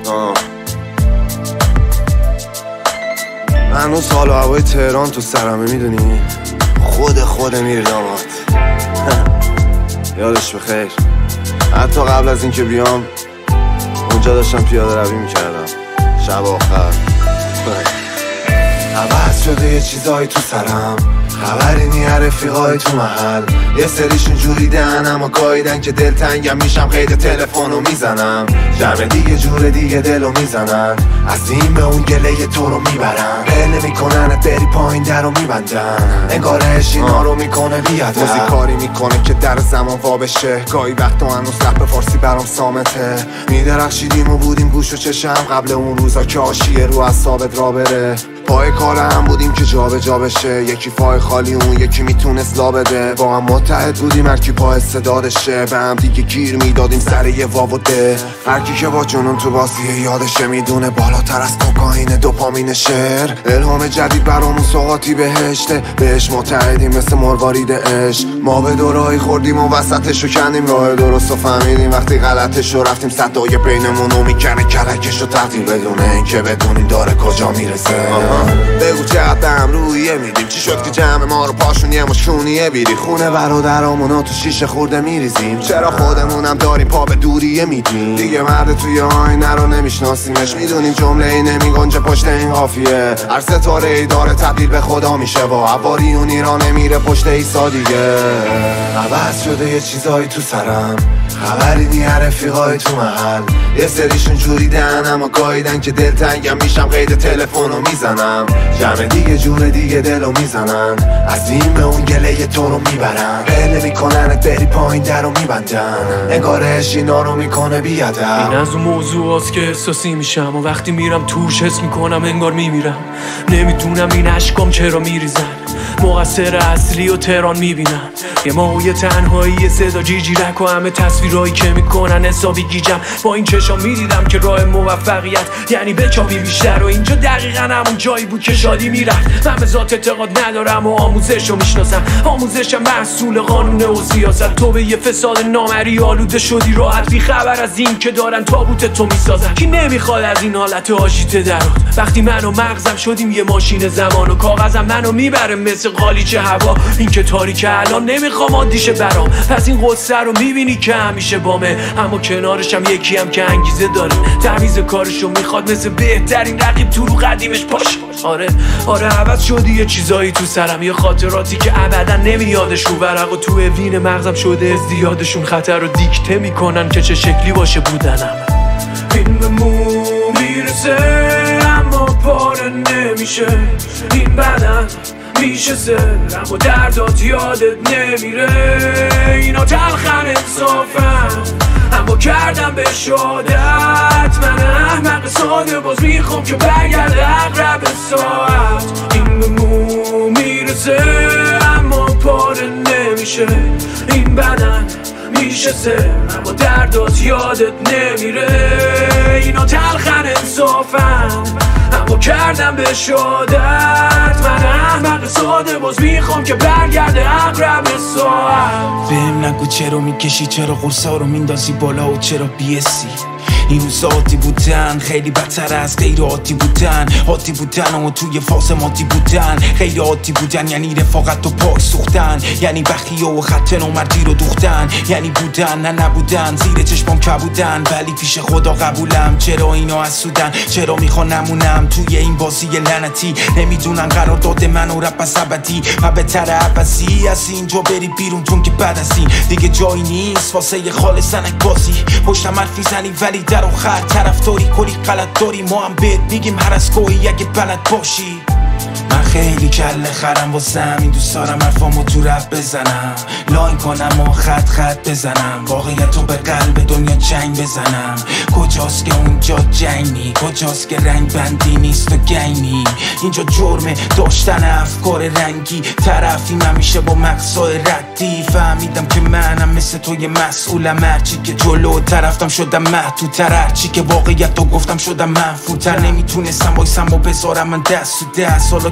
هنوز حال و هوای تهران تو سرمه میدونی، خود میر داماد. یادش بخیر، حتی قبل از اینکه بیام اونجا داشتم پیاده روی میکردم شب آخر. عوض شده یه چیزایی تو سرم، خبری نی رفیقای تو محل. یه سریشون جوریدن اما گاییدن که دلتنگم میشم، قید تلفنو میزنم. جمع دیگه جور دیگه دلو میزنن، از این به اون گله تو رو میبرن. بله میکننت بری پایین در رو میبندن، انگار اینا رو میکنه بیادب. موزیک کاری میکنه که در زمان وا بشه، گاهی وقتا هنوز رپ فارسی برام صامته. میدرخشیدیم و بودیم گوش و چشم قبل اون روزا که آشیه رو اعصابت را بره. پای کار هم بودیم که جا به جا بشه، یکی پای خالی اون یکی میتونست لا بده. با هم متحد بودیم هرکی پا استعدادشه، به هم دیگه گیر میدادیم سر یه واو و ده. هرکی که با جنون تو بازیه یادشه، میدونه بالاتر از کوکائین دوپامین شعر. الهام جدید برامون سوغاتی بهشته، بهش متحدیم مثل مروارید عشق. ما به دورایی خوردیم و وسطشو کندیم، راه درستو فهمیدیم وقتی غلطشو رفتیم. صدای بینمونو میکنه کلکشو تقدیر، بدون اینکه بدونیم داره کجا میرسه. بگو چقدر هم رویه میدیم، چی شد که جمع ما رو پاشونیه مشونیه بیری. خونه برادرامونو تو شیشه خورده میریزیم، چرا خودمونم داریم پا به دوریه میدیم. دیگه مرد توی آینه رو نمیشناسیمش، میدونیم جمله ای نمیگنجه پشت این قافیه. هر ستاره ای داره تبدیل به خدا میشه، با عباریونی را نمیره پشت ایسا دیگه. عوض شده یه چیزایی تو سرم، خبری نی رفیقای تو محل. یه سریشون جوریدن اما گاییدن که دلتنگم میشم، قید تلفنو میزنم. جمع دیگه جور دیگه دلو میزنن، از این به اون گله تو رو میبرن. بله میکننت بری پایین در رو میبندن، انگارش اینا رو میکنه بیادب. این از اون موضوع هست که احساسی میشم و وقتی میرم توش حس میکنم انگار میمیرم. نمیدونم این عشقام چرا میریزن، مقصر اصلی و تهران میبینم. یه ماهوی تنهایی صدا جیجیرک و همه تصویرهایی که میکنن حسابی گیجم. با این چشام میدیدم که راه موفقیت یعنی بچابی بیشتر، و اینجا دقیقا همون جایی بود که شادی میرفت. من به ذات اعتقاد ندارم و آموزش رو میشناسم، آموزشم محصول قانون و سیاست. تو به یه فساد نامری آلوده شدی راحت، بی خبر از این که دارن تابوت تو میسازن. کی نمیخواد از این حالت آژیته درات؟ وقتی من و مغزم شدیم یه ماشین زمان و کاغذم منو میبره مثل قالیچه هوا. این که تاریکه الان نمیخوام عادیشه برام، پس این قصه رو میبینی که همیشه بامه. اما کنارشم یکی هم که انگیزه داره، تمیز کارشو میخواد مثل بهترین رقیب تو رو قدیمش باشه. آره عوض شدی یه چیزایی تو سرم، یه خاطراتی که ابدا نمیادشون. ورق و تو وین مغزم شده ازدیادشون، خطر رو دیکته میکنن که چه شکلی باشه بودنم. این به مو میرسه اما پاره نمیشه، این بدن میشه سر اما دردات یادت نمیره. اینا تلخن انصافن اما کردم به شادت. من احمق ساده باز میخوام که برگرده اقرب ساعت. این به مو میرسه اما پاره نمیشه، این بدن میشه سر اما دردات یادت نمیره. اینا تلخن انصافن اما کردم به شادت. من احمق ساده باز میخوام که برگرده اقرب ساعت. بهم نگو چرا میکشی، چرا قرصا رو میندازی بالا و چرا بیسی. این روزا عادی بودن خیلی بدتر از غیر عادی بودن. عادی بودن اما توی فاز مادی بودن، غیر عادی بودن یعنی رفاقت و پاک سوختن، یعنی بخیه و خط نامردی رو دوختن، یعنی بودن نه نبودن، زیر چشمام کبودن ولی پیش خدا قبولم. چرا اینا حسودن، چرا میخوان نمونم توی این بازی لعنتی. نمیدونن قرارداد من و رپ از ابدی و بهتر عباسی از اینجا بری بیرون، چون که بعد از این دیگه جایی نیست واسه یه خال سنک بازی. پشتم حرف میزنی ولی در آخر طرفداری کلی غلط داری. ما هم بهت میگیم هر از گاهی اگه بلد باشی. من خیلی کله خرم واسم، این دوست دارم حرفامو تو رپ بزنم، لاین کنم و خط بزنم، واقعیتو به قلب دنیا جنگ بزنم. کجاست که اونجا جنگ نی، کجاست که رنگ بندی نیست و گینی. اینجا جرمه داشتن افکار رنگی، طرفیم همیشه با مقصای ردی. فهمیدم که منم مثل توی مسئولم، هرچی که جلو طرفتم شدم محدودتر، هرچی که واقعیتو گفتم شدم منفورتر. نمیتونستم وایسم و بذارم من دست تو دست، حالا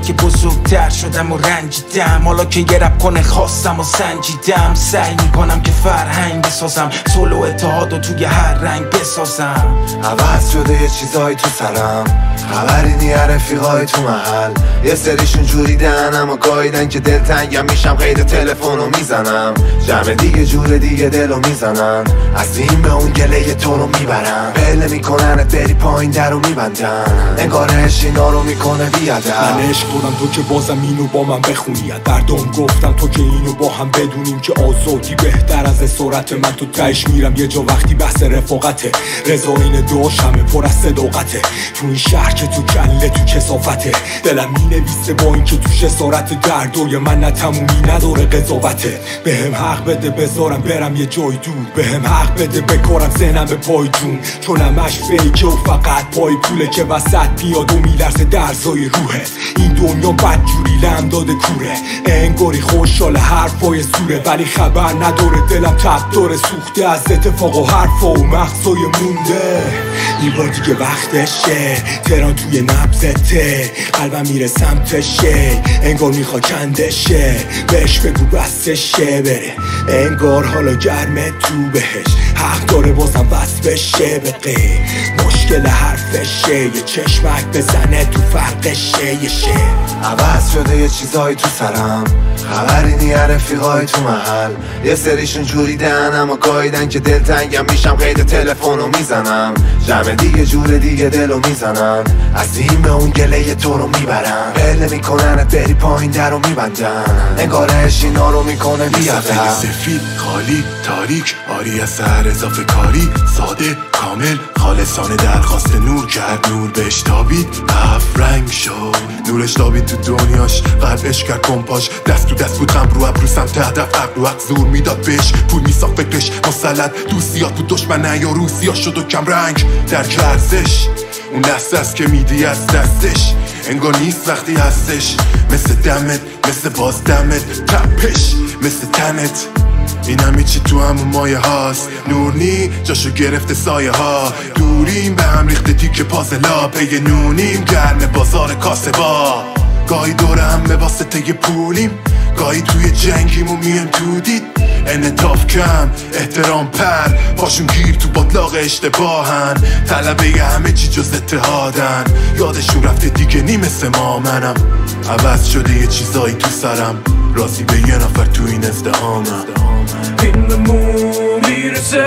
که بزرگتر شدم و رنجیدم، حالا که یه رپ کنه خواستم و سنجیدم. سعی میکنم که فرهنگ بسازم، صلح و اتحاد و توی هر رنگ بسازم. عوض شده یه چیزایی تو سرم، خبری نی رفیقای تو محل. یه سریشون جوریدن اما گاییدن که دلتنگم میشم، قید تلفنو میزنم. جمع دیگه جور دیگه دلو میزنن، از این به اون گله تو رو میبرن. بله میکننت بری پایین درو میبندن، انگار عشق اینا رو میکنه بیادم. من عشق بودم تو که بازم اینو با من بخونی، از دردم گفتم تو که اینو با هم بدونیم که آزادی بهتر از اسارت. من تو تهش میرم یه جا وقتی بحث رفاقته، رضا این داشمه پر از صداقته. تو این شهر که تو کله تو کثافته، دلم مینویسه با این که توش اسارت. دردای من نه تمومی نداره قضاوته. بهم حق بده بذارم برم یه جای دور، بهم حق بده بکارم ذهنم به پای جون. چون همش فیکه و فقط پای پوله که وسط بیاد و میلرزه درزای روحت. این دنیا بدجوری لم داده کوره، انگاری خوشحال حرفای سوره، ولی خبر نداره دلم تب داره سوخته از اتفاق و حرفا و مغزای مونده. این بار دیگه وقتشه، تهران توی نبضته، قلبم میره سمتشه، انگار میخوا کندشه. بهش بگو بستشه بره، انگار حالا گرمه تو بهش. حق داره بازم بس بشه به غیر، مشکل حرفشه. یه چشمک بزنه تو فرقشه یه شه. عوض شده یه چیزایی تو سرم، خبری نی رفیقای تو محل. یه سریشون جوریدن اما گاییدن که دلتنگم میشم، قید تلفنو میزنم. جمع دیگه جور دیگه دلو میزنن، از این به اون گله تو رو میبرن. بله میکننت بری پایین درو میبندن، انگار عشق اینا رو میکنه بیادم. سفید خالی تاریک آری از سر اضافه کاری، ساده کامل خالصانه درخواست نور کرد. نور بهش تابید هفت رنگ شد، نورش تابید تو دنیاش، قلبش کرد کمپاش. دست تو دست بود غم رو ابرو سمت هدف، عقل و حق زور میداد بهش، پول میساخت فکرش مسلط. دوستیات بود دشمنه یا روسیا شد و کم رنگ در ارزش. اون دست است که میدی از دستش، انگار نیست وقتی هستش. مثل دمت مثل باز دمت، تپش مثل تنت. این همی چی تو همون مایه هاست، نور نی جاشو گرفته سایه ها. دوریم به هم ریخته تیک پازلا، پی نونیم گرم بازار کاسبا. گاهی دور همه واسطه پولیم، گاهی توی جنگیم و میم تو دید. انعطاف کم احترام پر، پاشون گیر تو باطلاق اشتباهن. طلبه همه چی جز اتحادن، یادشون رفته دیگه نی مثل ما. منم عوض شده یه چیزایی تو سرم، راضی به یه نفر تو این ازدهامم. این به مو میرسه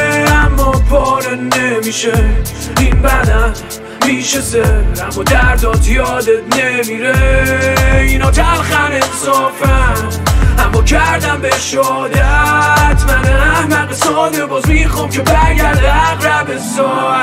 اما پاره نمیشه، این بدن میشه سر اما دردات یادت نمیره. اینا تلخن انصافن اما کردم به شادت. من احمق ساده باز میخوام که برگرده اقرب ساعت.